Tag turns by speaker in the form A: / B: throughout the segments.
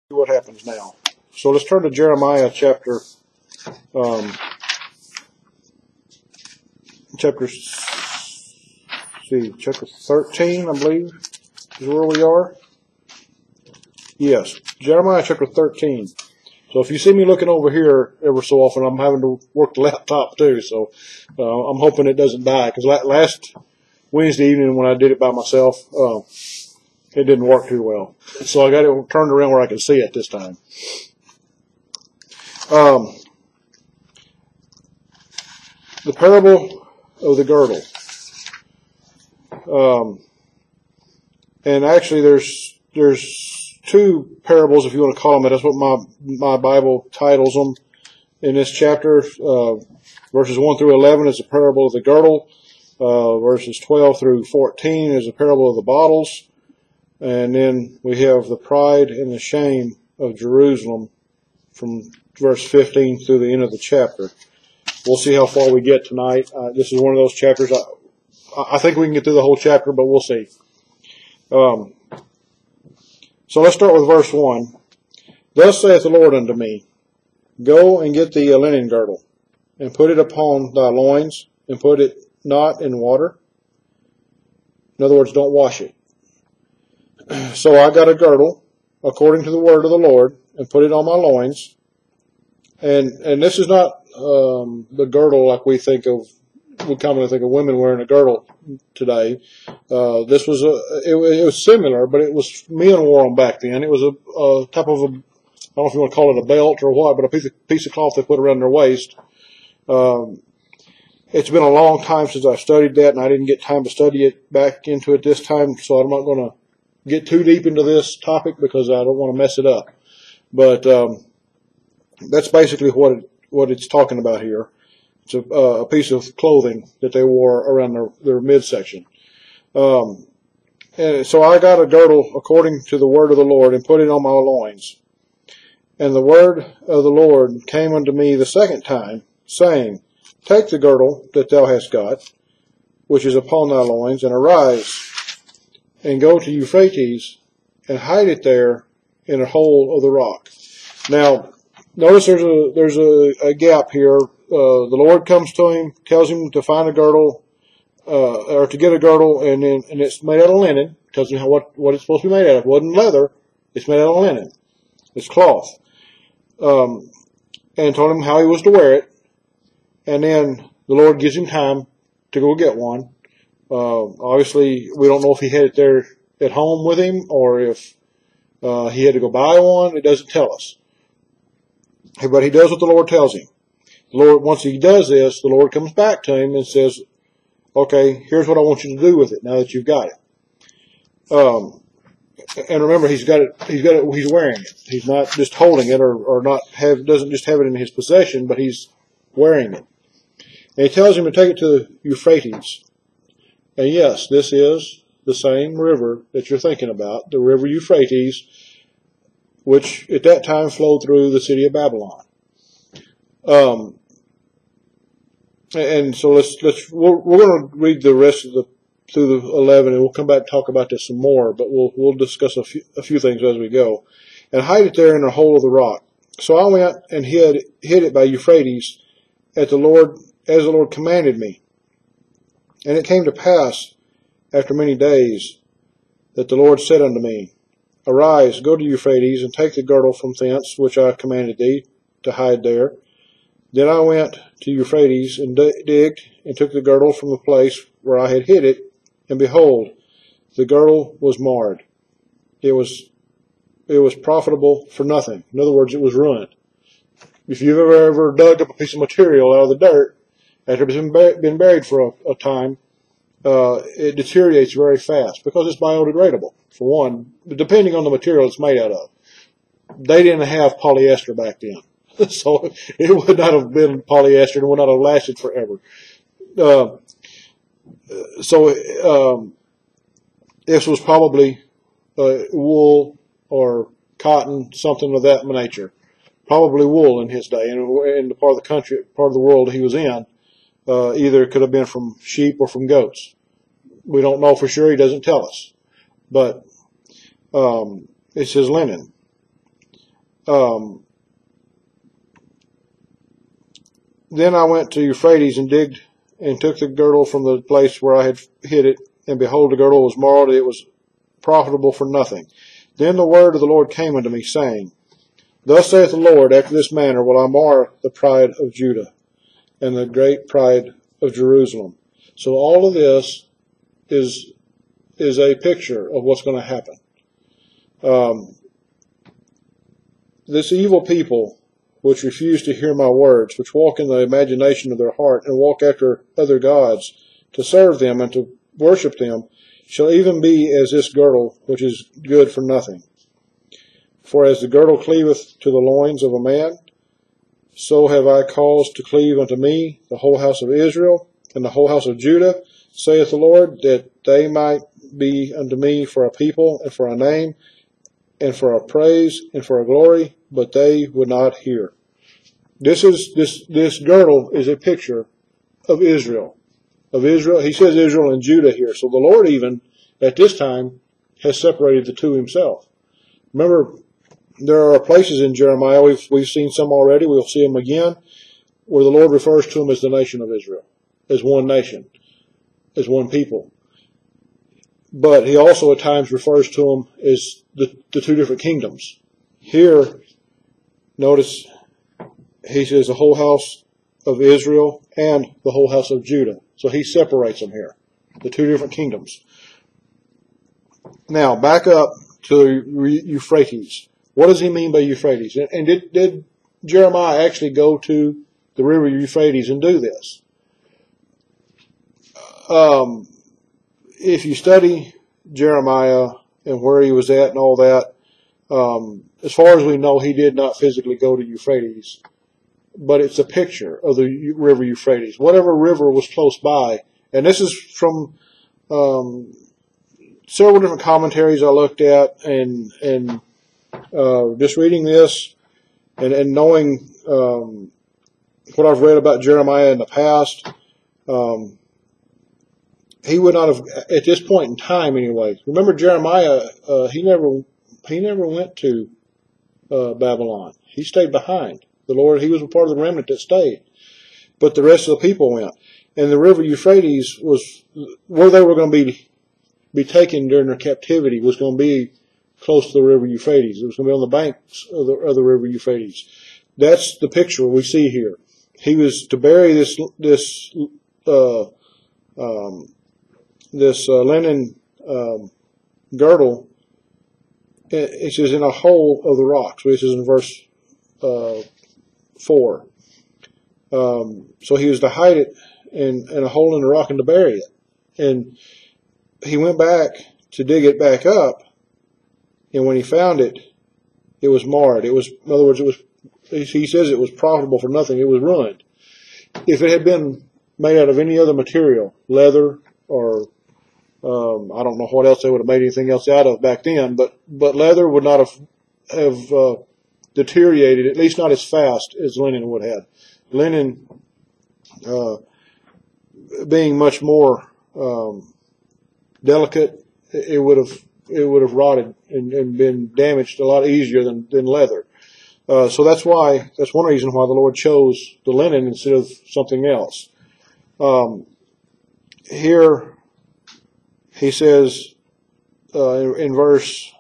A: What happens now. So let's turn to Jeremiah chapter 13, I believe, is where we are. Yes, Jeremiah chapter 13. So if you see me looking over here ever so often, I'm having to work the laptop too, so I'm hoping it doesn't die, because last Wednesday evening when I did it by myself, it didn't work too well. So I got it turned around where I can see it this time. The parable of the girdle. And actually there's two parables, if you want to call them that. That's what my Bible titles them in this chapter. Verses 1 through 11 is the parable of the girdle. Verses 12 through 14 is the parable of the bottles. And then we have the pride and the shame of Jerusalem from verse 15 through the end of the chapter. We'll see how far we get tonight. This is one of those chapters. I think we can get through the whole chapter, but we'll see. So let's start with verse 1. Thus saith the Lord unto me, Go and get thee a linen girdle, and put it upon thy loins, and put it not in water. In other words, don't wash it. So I got a girdle, according to the word of the Lord, and put it on my loins. And this is not the girdle like we commonly think of women wearing a girdle today. This was it was similar, but it was men wore them back then. It was a type of I don't know if you want to call it a belt or what, but a piece of cloth they put around their waist. It's been a long time since I've studied that, and I didn't get time to study it back into it this time, so I'm not going to get too deep into this topic because I don't want to mess it up. But that's basically what it's talking about here. It's a piece of clothing that they wore around their midsection. And so I got a girdle according to the word of the Lord and put it on my loins. And the word of the Lord came unto me the second time, saying, Take the girdle that thou hast got, which is upon thy loins, and arise, and go to Euphrates, and hide it there in a hole of the rock. Now, notice there's a gap here. The Lord comes to him, tells him to find a girdle, or to get a girdle, and it's made out of linen. Tells him what it's supposed to be made out of. It wasn't leather. It's made out of linen. It's cloth. And told him how he was to wear it. And then the Lord gives him time to go get one. Obviously, we don't know if he had it there at home with him or if he had to go buy one. It doesn't tell us. But he does what the Lord tells him. The Lord, once he does this, the Lord comes back to him and says, okay, here's what I want you to do with it now that you've got it. And remember, he's wearing it. He's not just holding it or doesn't just have it in his possession, but he's wearing it. And he tells him to take it to Euphrates. And yes, this is the same river that you're thinking about, the river Euphrates, which at that time flowed through the city of Babylon. And so we're going to read the rest of through the 11, and we'll come back and talk about this some more, but we'll discuss a few things as we go. And hide it there in a hole of the rock. So I went and hid it by Euphrates as the Lord commanded me. And it came to pass after many days that the Lord said unto me, Arise, go to Euphrates, and take the girdle from thence, which I commanded thee to hide there. Then I went to Euphrates, and digged, and took the girdle from the place where I had hid it, and behold, the girdle was marred. It was profitable for nothing. In other words, it was ruined. If you've ever dug up a piece of material out of the dirt, after it's been buried for a time, it deteriorates very fast because it's biodegradable, for one, depending on the material it's made out of. They didn't have polyester back then, so it would not have been polyester and would not have lasted forever. This was probably wool or cotton, something of that nature. Probably wool in his day, and in the part of the world he was in, either it could have been from sheep or from goats. We don't know for sure. He doesn't tell us. But it says linen. Then I went to Euphrates and digged and took the girdle from the place where I had hid it, and behold, the girdle was marred, it was profitable for nothing. Then the word of the Lord came unto me, saying, Thus saith the Lord, after this manner will I mar the pride of Judah, and the great pride of Jerusalem. So all of this is a picture of what's going to happen. This evil people, which refuse to hear my words, which walk in the imagination of their heart, and walk after other gods, to serve them and to worship them, shall even be as this girdle, which is good for nothing. For as the girdle cleaveth to the loins of a man, so have I caused to cleave unto me the whole house of Israel, and the whole house of Judah, saith the Lord, that they might be unto me for a people, and for a name, and for a praise, and for a glory, but they would not hear. This girdle is a picture of Israel. He says Israel and Judah here. So the Lord even, at this time, has separated the two himself. Remember, there are places in Jeremiah, we've seen some already, we'll see them again, where the Lord refers to them as the nation of Israel, as one nation, as one people. But he also at times refers to them as the two different kingdoms. Here, notice, he says the whole house of Israel and the whole house of Judah. So he separates them here, the two different kingdoms. Now, back up to Euphrates. What does he mean by Euphrates? And did Jeremiah actually go to the river Euphrates and do this? If you study Jeremiah and where he was at and all that, as far as we know, he did not physically go to Euphrates, but it's a picture of the river Euphrates. Whatever river was close by, and this is from several different commentaries I looked at, and just reading this and knowing what I've read about Jeremiah in the past. He would not have, at this point in time anyway. Remember Jeremiah, he never went to Babylon. He stayed behind. The Lord, he was a part of the remnant that stayed. But the rest of the people went. And the river Euphrates was, where they were going to be taken during their captivity, was going to be close to the river Euphrates. It was going to be on the banks of the river Euphrates. That's the picture we see here. He was to bury this linen girdle. It says in a hole of the rocks. This is in verse 4. So he was to hide it in a hole in the rock and to bury it. And he went back to dig it back up, and when he found it, it was marred. It was, in other words, he says it was profitable for nothing. It was ruined. If it had been made out of any other material, leather or I don't know what else they would have made anything else out of back then, but leather would not have deteriorated, at least not as fast as linen would have. Linen being much more delicate, it would have rotted and been damaged a lot easier than leather. So that's one reason why the Lord chose the linen instead of something else. Here he says in verse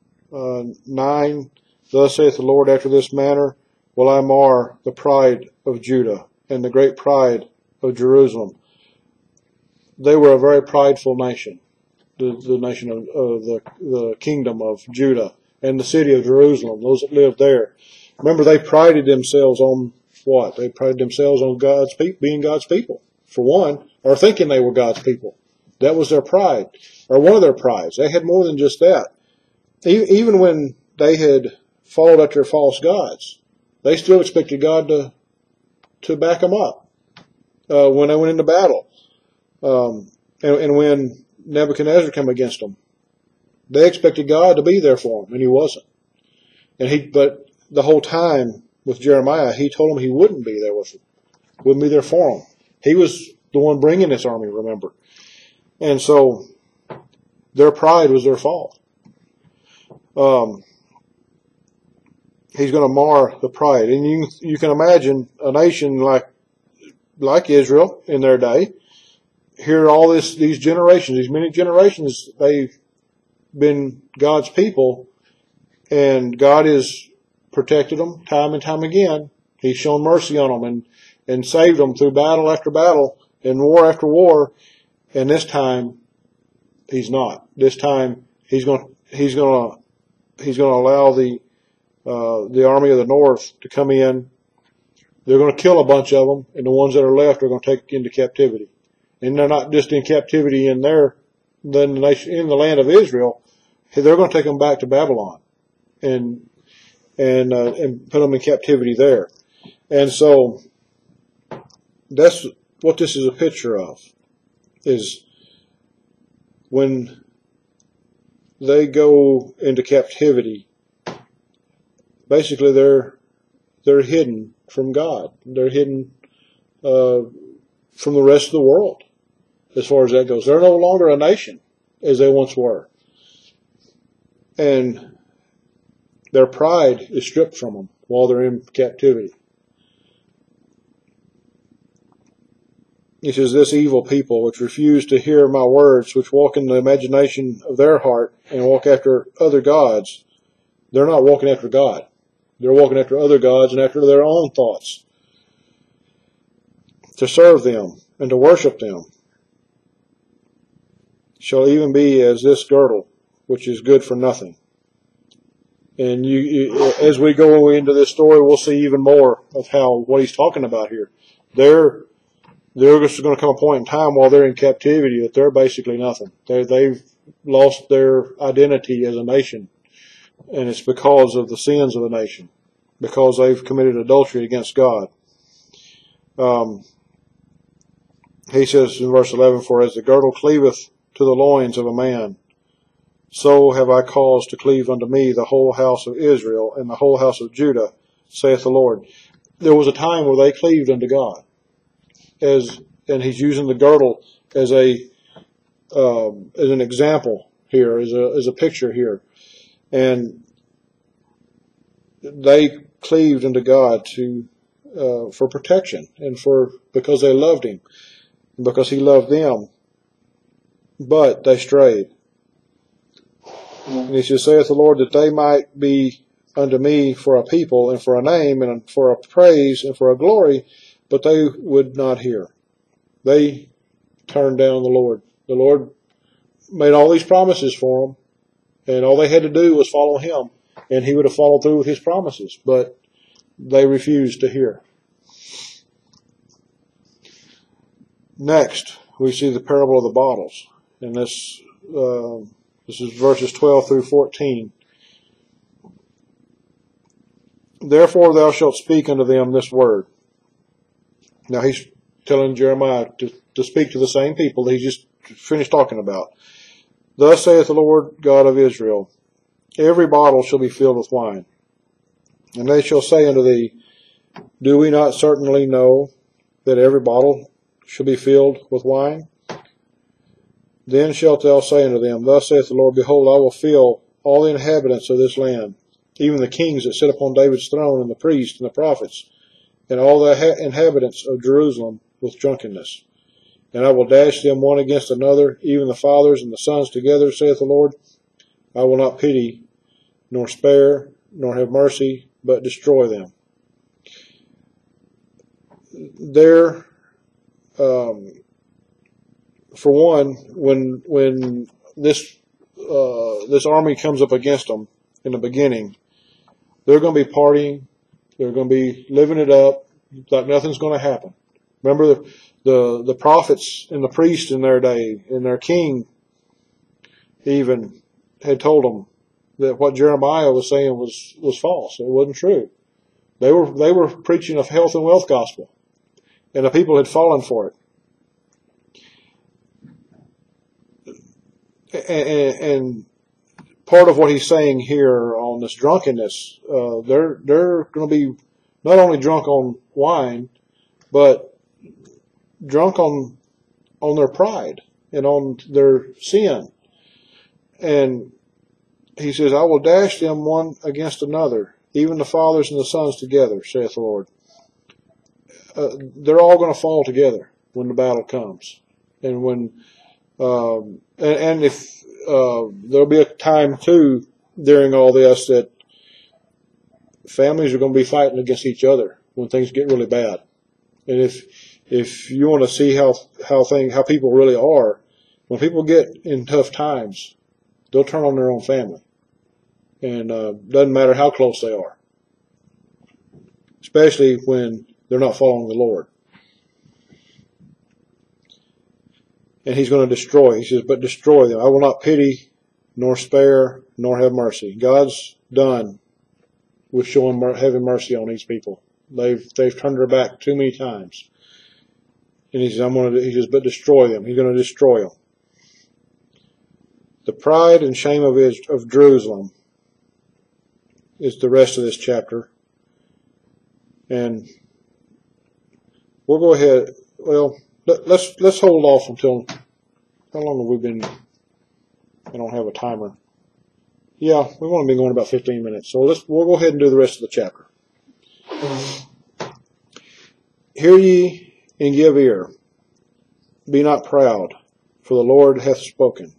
A: 9, Thus saith the Lord, after this manner will I mar the pride of Judah and the great pride of Jerusalem. They were a very prideful nation, the nation of the kingdom of Judah and the city of Jerusalem, those that lived there. Remember, they prided themselves on what? They prided themselves on being God's people, for one, or thinking they were God's people. That was their pride, or one of their prides. They had more than just that. Even when they had followed after false gods, they still expected God to back them up when they went into battle. And when Nebuchadnezzar came against them, they expected God to be there for them, and he wasn't. But the whole time with Jeremiah, he told them he wouldn't be there with them, wouldn't be there for them. He was the one bringing this army, remember. And so their pride was their fault. He's going to mar the pride. And you can imagine a nation like Israel in their day. Here all these generations, these many generations, they've been God's people, and God has protected them time and time again. He's shown mercy on them and saved them through battle after battle and war after war. And this time, He's not. This time, He's going to allow the army of the north to come in. They're going to kill a bunch of them, and the ones that are left are going to take into captivity. And they're not just in captivity in the land of Israel. They're going to take them back to Babylon and put them in captivity there. And so that's what this is a picture of, is when they go into captivity, basically they're hidden from God. They're hidden from the rest of the world as far as that goes. They're no longer a nation as they once were. And their pride is stripped from them while they're in captivity. He says, this evil people which refuse to hear my words, which walk in the imagination of their heart and walk after other gods, they're not walking after God. They're walking after other gods and after their own thoughts, to serve them and to worship them, shall even be as this girdle, which is good for nothing. And as we go into this story, we'll see even more of what he's talking about here. There's going to come a point in time while they're in captivity that they're basically nothing. They've lost their identity as a nation, and it's because of the sins of the nation, because they've committed adultery against God. He says in verse 11, for as the girdle cleaveth to the loins of a man, so have I caused to cleave unto me the whole house of Israel and the whole house of Judah, saith the Lord. There was a time where they cleaved unto God, and he's using the girdle as an example here, as a picture here, and they cleaved unto God for protection and because they loved Him, and because He loved them, but they strayed. And he says, saith the Lord, that they might be unto me for a people and for a name and for a praise and for a glory, but they would not hear. They turned down the Lord. The Lord made all these promises for them, and all they had to do was follow Him, and He would have followed through with His promises, but they refused to hear. Next, we see the parable of the bottles, and this is verses 12 through 14. Therefore thou shalt speak unto them this word. Now he's telling Jeremiah to speak to the same people that he just finished talking about. Thus saith the Lord God of Israel, every bottle shall be filled with wine. And they shall say unto thee, do we not certainly know that every bottle shall be filled with wine? Then shalt thou say unto them, thus saith the Lord, behold, I will fill all the inhabitants of this land, even the kings that sit upon David's throne, and the priests and the prophets, and all the inhabitants of Jerusalem with drunkenness. And I will dash them one against another, even the fathers and the sons together, saith the Lord. I will not pity, nor spare, nor have mercy, but destroy them. There, for one, when this army comes up against them in the beginning, they're going to be partying, they're going to be living it up like nothing's going to happen. Remember the prophets and the priests in their day, and their king even had told them that what Jeremiah was saying was false. It wasn't true. They were preaching a health and wealth gospel, and the people had fallen for it. And part of what he's saying here on this drunkenness, they're going to be not only drunk on wine, but drunk on their pride and on their sin. And he says, I will dash them one against another, even the fathers and the sons together, saith the Lord. They're all going to fall together when the battle comes. And when, and if, there'll be a time too during all this that families are going to be fighting against each other when things get really bad. And if you want to see how people really are, when people get in tough times, they'll turn on their own family. And, doesn't matter how close they are. Especially when they're not following the Lord. And he's going to destroy. He says, but destroy them. I will not pity, nor spare, nor have mercy. God's done with having mercy on these people. They've turned their back too many times. And he says, but destroy them. He's going to destroy them. The pride and shame of Jerusalem is the rest of this chapter. And we'll go ahead. Well, let's hold off until, how long have we been? I don't have a timer. Yeah, we want to be going about 15 minutes. So we'll go ahead and do the rest of the chapter. Hear ye and give ear. Be not proud, for the Lord hath spoken.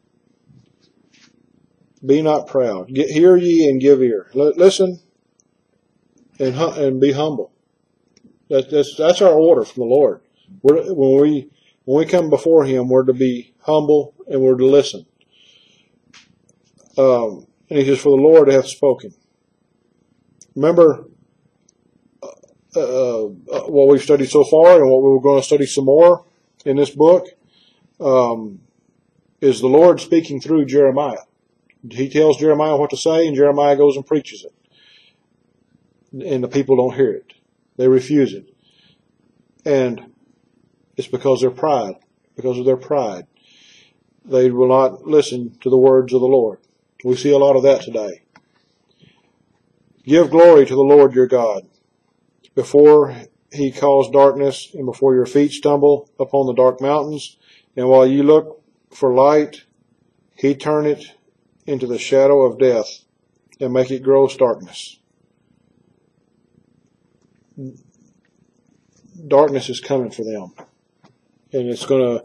A: Be not proud. Hear ye and give ear. Listen and be humble. That's our order from the Lord. When we come before Him, we're to be humble and we're to listen. And he says, for the Lord hath spoken. Remember what we've studied so far and what we're going to study some more in this book is the Lord speaking through Jeremiah. He tells Jeremiah what to say, and Jeremiah goes and preaches it. And the people don't hear it. They refuse it. And it's because of their pride. They will not listen to the words of the Lord. We see a lot of that today. Give glory to the Lord your God. Before He caused darkness, and before your feet stumble upon the dark mountains, and while you look for light, He turn it into the shadow of death, and make it gross darkness. Darkness is coming for them, and it's going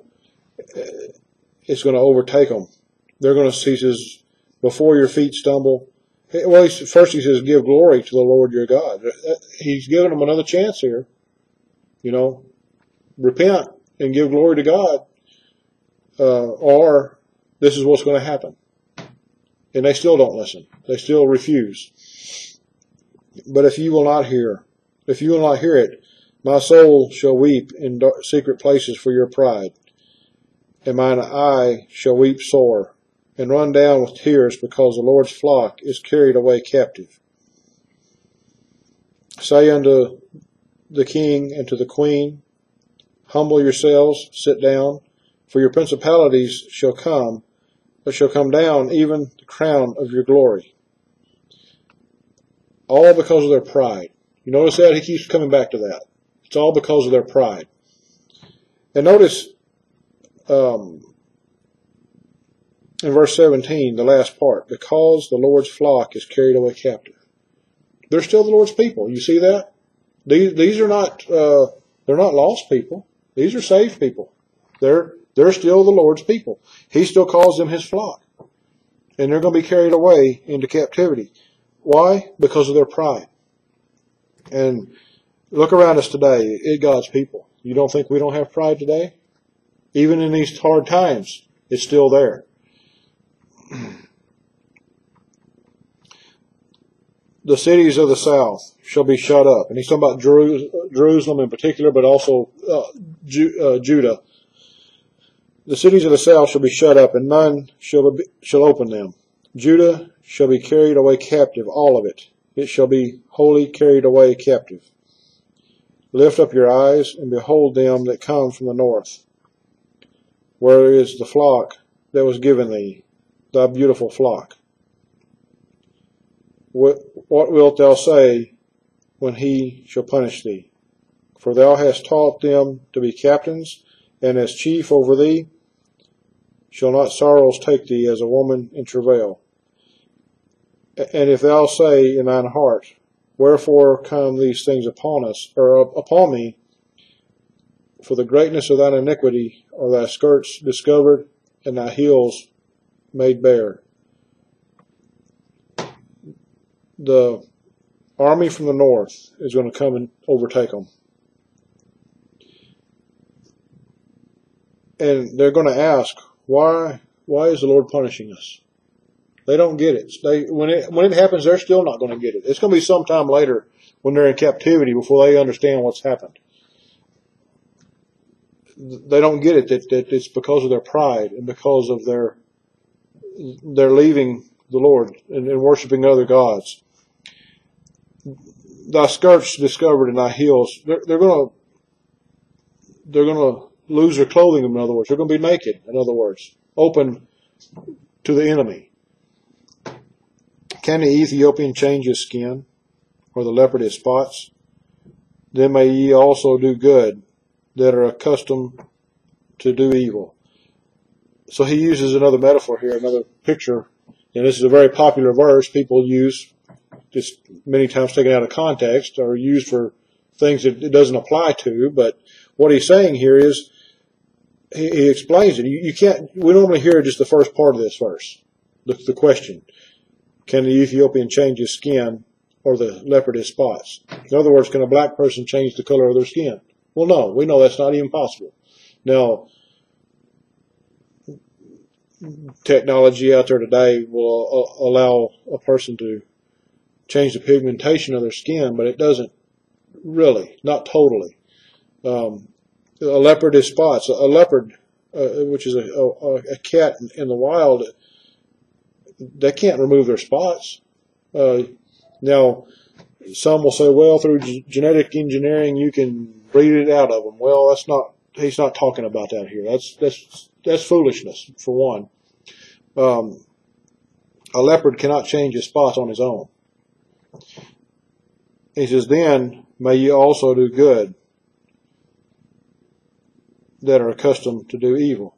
A: to overtake them. They're going to see, says, before your feet stumble. Well, first he says, give glory to the Lord your God. He's giving them another chance here. Repent and give glory to God, or this is what's going to happen. And they still don't listen. They still refuse. But if you will not hear it, my soul shall weep in secret places for your pride, and mine eye shall weep sore, and run down with tears, because the Lord's flock is carried away captive. Say unto the king and to the queen, humble yourselves, sit down, for your principalities shall come, but shall come down, even the crown of your glory. All because of their pride. You notice that? He keeps coming back to that. It's all because of their pride. And notice in verse 17, the last part, because the Lord's flock is carried away captive. They're still the Lord's people. You see that? These are not, they're not lost people. These are saved people. They're still the Lord's people. He still calls them His flock. And they're going to be carried away into captivity. Why? Because of their pride. And look around us today, God's people. You don't think we don't have pride today? Even in these hard times, it's still there. The cities of the south shall be shut up. And he's talking about Jerusalem in particular, but also Judah. The cities of the south shall be shut up, and none shall open them. Judah shall be carried away captive, all of it. It shall be wholly carried away captive. Lift up your eyes, and behold them that come from the north. Where is the flock that was given thee, thy beautiful flock? What wilt thou say when He shall punish thee? For thou hast taught them to be captains, and as chief over thee. Shall not sorrows take thee as a woman in travail? And if thou say in thine heart, wherefore come these things upon us, or upon me? For the greatness of thine iniquity are thy skirts discovered, and thy heels made bare. The army from the north is going to come and overtake them. And they're going to ask, why is the Lord punishing us? They don't get it. When it happens, they're still not going to get it. It's going to be sometime later when they're in captivity before they understand what's happened. They don't get it that it's because of their pride and because of they're leaving the Lord and worshiping other gods. Thy skirts discovered and thy heels. They're going to lose their clothing. In other words, they're going to be naked. In other words, open to the enemy. Can the Ethiopian change his skin, or the leopard his spots? Then may ye also do good, that are accustomed to do evil. So he uses another metaphor here, another picture, and this is a very popular verse people use, just many times taken out of context, or used for things that it doesn't apply to. But what he's saying here is, he explains it. You can't. We normally hear just the first part of this verse, the question: can the Ethiopian change his skin, or the leopard his spots? In other words, can a black person change the color of their skin? Well, no. We know that's not even possible. Now, technology out there today will allow a person to change the pigmentation of their skin, but it doesn't really, not totally. A leopard is spots. A leopard, which is a cat in the wild, they can't remove their spots. Now, some will say, well, through genetic engineering, you can breed it out of them. Well, that's not. He's not talking about that here. That's foolishness, for one. A leopard cannot change his spots on his own. He says, then may ye also do good, that are accustomed to do evil.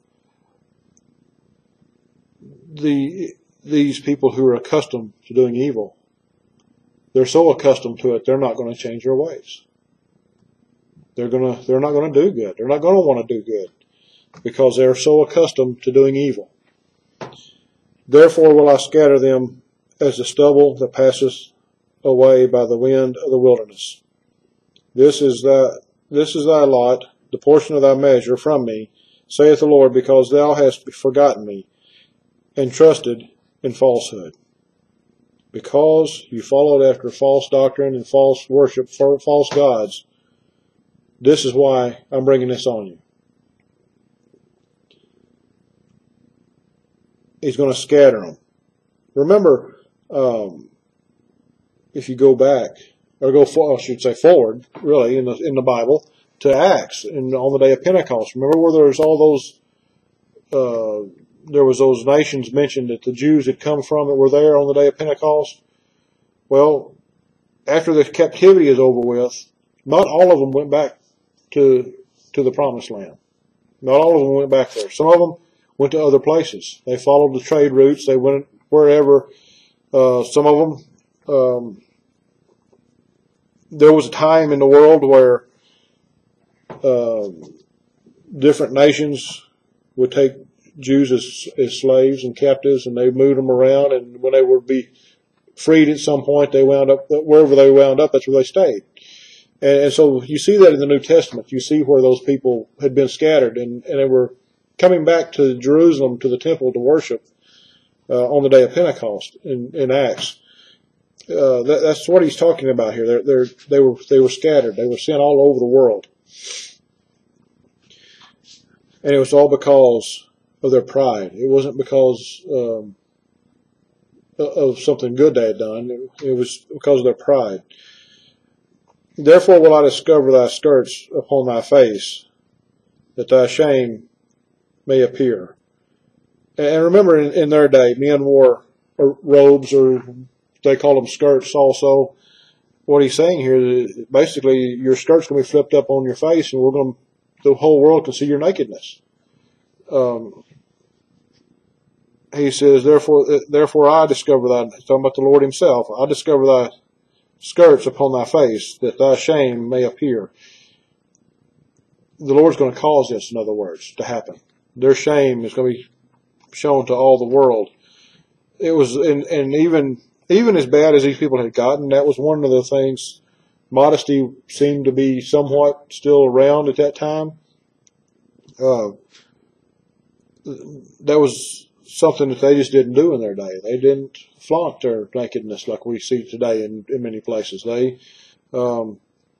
A: These people who are accustomed to doing evil, they're so accustomed to it, they're not going to change their ways. They're not going to do good. They're not going to want to do good because they're so accustomed to doing evil. Therefore will I scatter them as the stubble that passeth away by the wind of the wilderness. This is thy lot, the portion of thy measure from me, saith the Lord, because thou hast forgotten me and trusted in falsehood. Because you followed after false doctrine and false worship for false gods, this is why I'm bringing this on you. He's going to scatter them. Remember, if you go back, or I should say forward, really, in the Bible, to Acts, on the day of Pentecost. Remember where there was all those, there was those nations mentioned that the Jews had come from that were there on the day of Pentecost? Well, after the captivity is over with, not all of them went back to the promised land. Not all of them went back there. Some of them went to other places. They followed the trade routes. They went wherever. Some of them, there was a time in the world where different nations would take Jews as slaves and captives, and they moved them around, and when they would be freed at some point, they wound up, wherever they wound up, that's where they stayed. And so you see that in the New Testament. You see where those people had been scattered, and they were coming back to Jerusalem, to the temple, to worship on the day of Pentecost in Acts. That's what he's talking about here. They were scattered. They were sent all over the world. And it was all because of their pride. It wasn't because of something good they had done. It was because of their pride. Therefore will I discover thy skirts upon thy face, that thy shame may appear. And remember, in their day, men wore robes, or they called them skirts also. What he's saying here is basically your skirt's going to be flipped up on your face, and the whole world can see your nakedness. he says, therefore I discover thy, talking about the Lord himself, I discover thy skirts upon thy face, that thy shame may appear. The Lord's going to cause this, in other words, to happen. Their shame is going to be shown to all the world. It was, and even as bad as these people had gotten, that was one of the things. Modesty seemed to be somewhat still around at that time. That was something that they just didn't do in their day. They didn't flaunt their nakedness like we see today in many places. So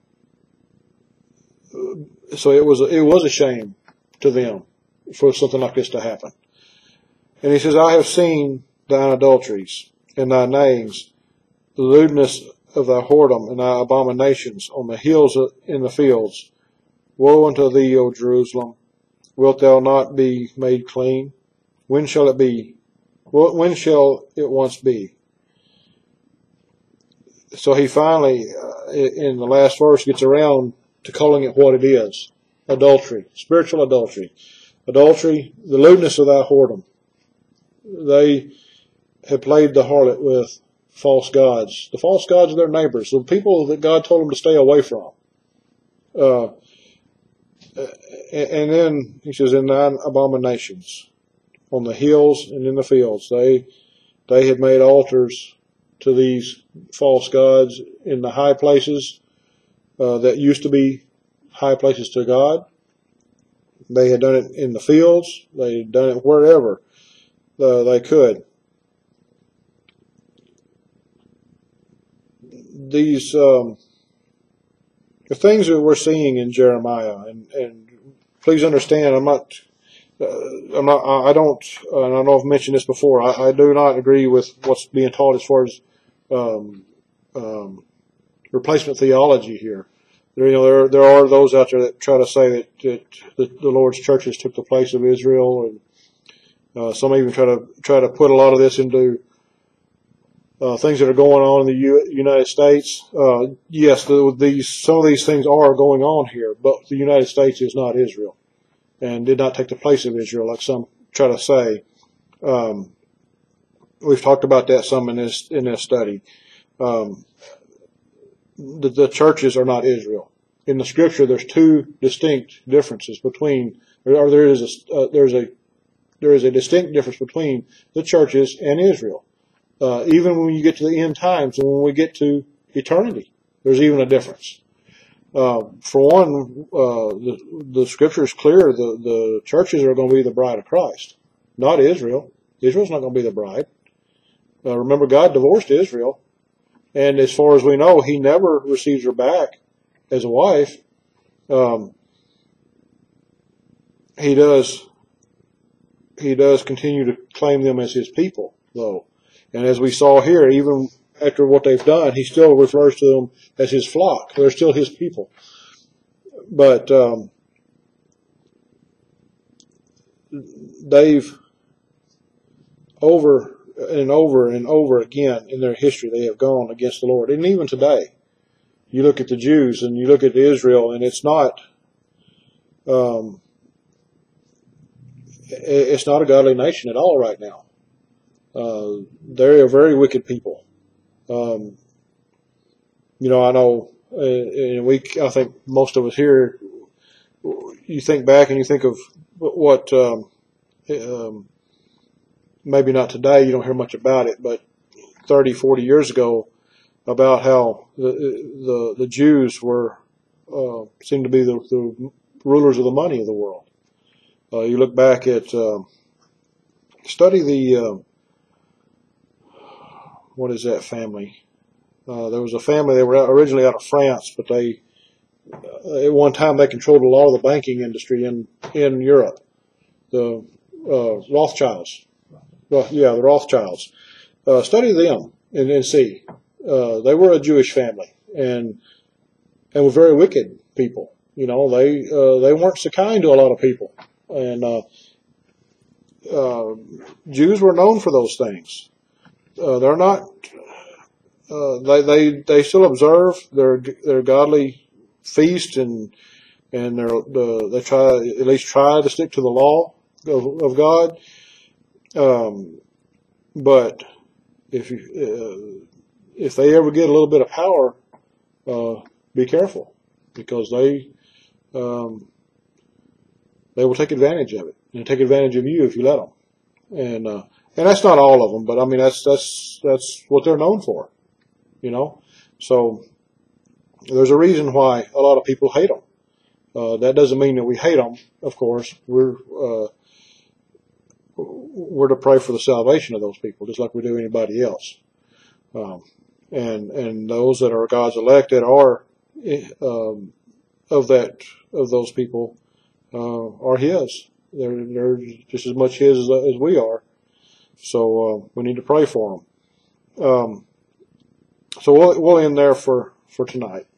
A: it was a shame to them for something like this to happen. And he says, I have seen thine adulteries and thy names, the lewdness of thy whoredom and thy abominations on the hills in the fields. Woe unto thee, O Jerusalem! Wilt thou not be made clean? When shall it be? When shall it once be? So he finally, in the last verse, gets around to calling it what it is. Adultery. Spiritual adultery. Adultery, the lewdness of thy whoredom. They have played the harlot with false gods. The false gods of their neighbors. The people that God told them to stay away from. And then he says, in thine abominations, on the hills and in the fields, they had made altars to these false gods in the high places that used to be high places to God. They had done it in the fields. They had done it wherever they could. These the things that we're seeing in Jeremiah, and please understand, I don't, and I know I've mentioned this before, I do not agree with what's being taught as far as replacement theology here. There are those out there that try to say that the Lord's churches took the place of Israel, and some even try to put a lot of this into things that are going on in the United States. Yes, some of these things are going on here, but the United States is not Israel, and did not take the place of Israel, like some try to say. We've talked about that some in this study. The churches are not Israel. In the Scripture, there's two distinct differences between, or there is a distinct difference between the churches and Israel. Even when you get to the end times and when we get to eternity, there's even a difference. For one, the Scripture is clear. The churches are going to be the bride of Christ, not Israel. Israel's not going to be the bride. Remember, God divorced Israel. And as far as we know, he never receives her back as a wife. He does continue to claim them as his people, though. And as we saw here, even after what they've done, he still refers to them as his flock. They're still his people. But they've over and over again in their history, they have gone against the Lord. And even today, you look at the Jews and you look at Israel, and it's not a godly nation at all right now. They are very wicked people. I know, and I think most of us here, you think back and you think of what, maybe not today, you don't hear much about it, but 30, 40 years ago, about how the Jews were, seemed to be the rulers of the money of the world. You look back at, study the, what is that family? There was a family, they were originally out of France, but at one time they controlled a lot of the banking industry in Europe. The Rothschilds. Well, yeah, the Rothschilds. Study them and see. They were a Jewish family and were very wicked people. They weren't so kind to a lot of people. And Jews were known for those things. They're not. They still observe their godly feast and they try to stick to the law of God. But if they ever get a little bit of power, be careful, because they will take advantage of it and take advantage of you if you let them. And that's not all of them, but I mean that's what they're known for, you know. So there's a reason why a lot of people hate them. That doesn't mean that we hate them. Of course, we're to pray for the salvation of those people, just like we do anybody else. And those that are God's elect that are of those people are His. They're just as much His as we are. So we need to pray for them. So we'll end there for tonight.